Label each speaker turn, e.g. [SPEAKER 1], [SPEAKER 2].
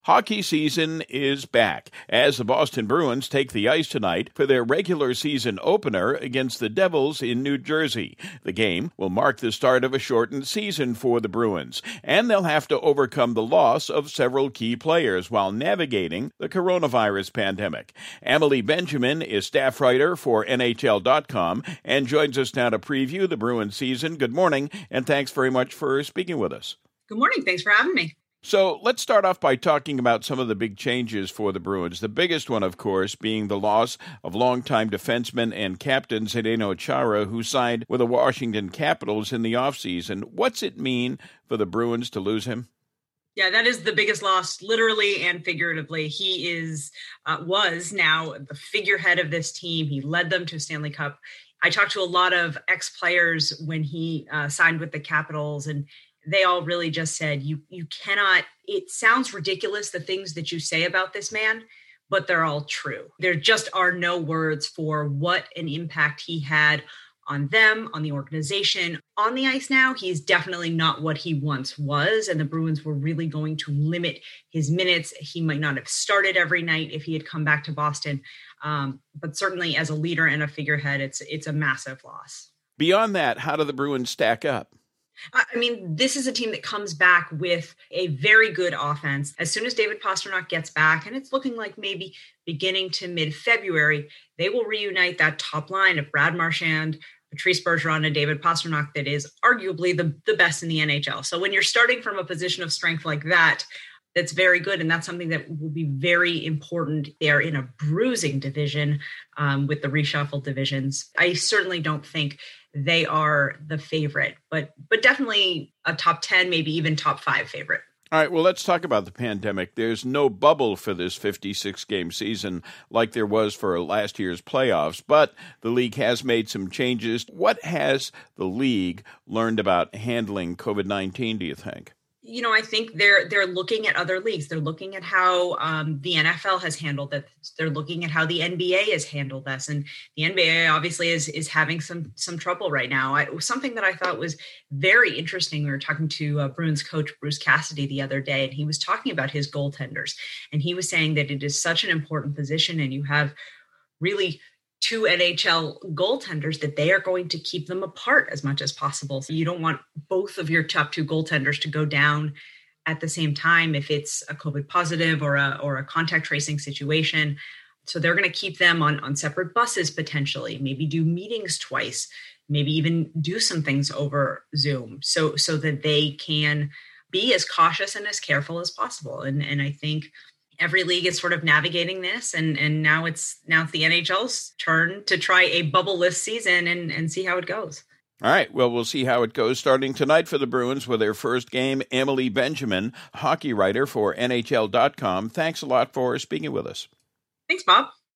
[SPEAKER 1] Hockey season is back as the Boston Bruins take the ice tonight for their regular season opener against the Devils in New Jersey. The game will mark the start of a shortened season for the Bruins, and they'll have to overcome the loss of several key players while navigating the coronavirus pandemic. Emily Benjamin is staff writer for NHL.com and joins us now to preview the Bruins season. Good morning, and thanks very much for speaking with us.
[SPEAKER 2] Good morning. Thanks for having me.
[SPEAKER 1] So let's start off by talking about some of the big changes for the Bruins. The biggest one, of course, being the loss of longtime defenseman and captain Zdeno Chara, who signed with the Washington Capitals in the offseason. What's it mean for the Bruins to lose him?
[SPEAKER 2] Yeah, that is the biggest loss, literally and figuratively. He was now the figurehead of this team. He led them to a Stanley Cup. I talked to a lot of ex-players when he signed with the Capitals, and they all really just said, you cannot, it sounds ridiculous, the things that you say about this man, but they're all true. There just are no words for what an impact he had on them, on the organization. On the ice now, he's definitely not what he once was, and the Bruins were really going to limit his minutes. He might not have started every night if he had come back to Boston, but certainly as a leader and a figurehead, it's a massive loss.
[SPEAKER 1] Beyond that, how do the Bruins stack up?
[SPEAKER 2] I mean, this is a team that comes back with a very good offense. As soon as David Pastrnak gets back, and it's looking like maybe beginning to mid-February, they will reunite that top line of Brad Marchand, Patrice Bergeron, and David Pastrnak that is arguably the best in the NHL. So when you're starting from a position of strength like that, that's very good. And that's something that will be very important. They are in a bruising division with the reshuffled divisions. I certainly don't think they are the favorite, but definitely a top 10, maybe even top 5 favorite.
[SPEAKER 1] All right, well, let's talk about the pandemic. There's no bubble for this 56-game season like there was for last year's playoffs, but the league has made some changes. What has the league learned about handling COVID-19, do you think?
[SPEAKER 2] You know, I think they're looking at other leagues. They're looking at how the NFL has handled it. They're looking at how the NBA has handled this. And the NBA obviously is having some trouble right now. It was something that I thought was very interesting. We were talking to Bruins coach Bruce Cassidy the other day, and he was talking about his goaltenders. And he was saying that it is such an important position, and you have really 2 NHL goaltenders that they are going to keep them apart as much as possible. So you don't want both of your top 2 goaltenders to go down at the same time if it's a COVID positive or a contact tracing situation. So they're going to keep them on separate buses potentially, maybe do meetings twice, maybe even do some things over Zoom so that they can be as cautious and as careful as possible. And I think every league is sort of navigating this, and now it's the NHL's turn to try a bubble-less season and see how it goes.
[SPEAKER 1] All right, well, we'll see how it goes starting tonight for the Bruins with their first game. Emily Benjamin, hockey writer for NHL.com. Thanks a lot for speaking with us.
[SPEAKER 2] Thanks, Bob.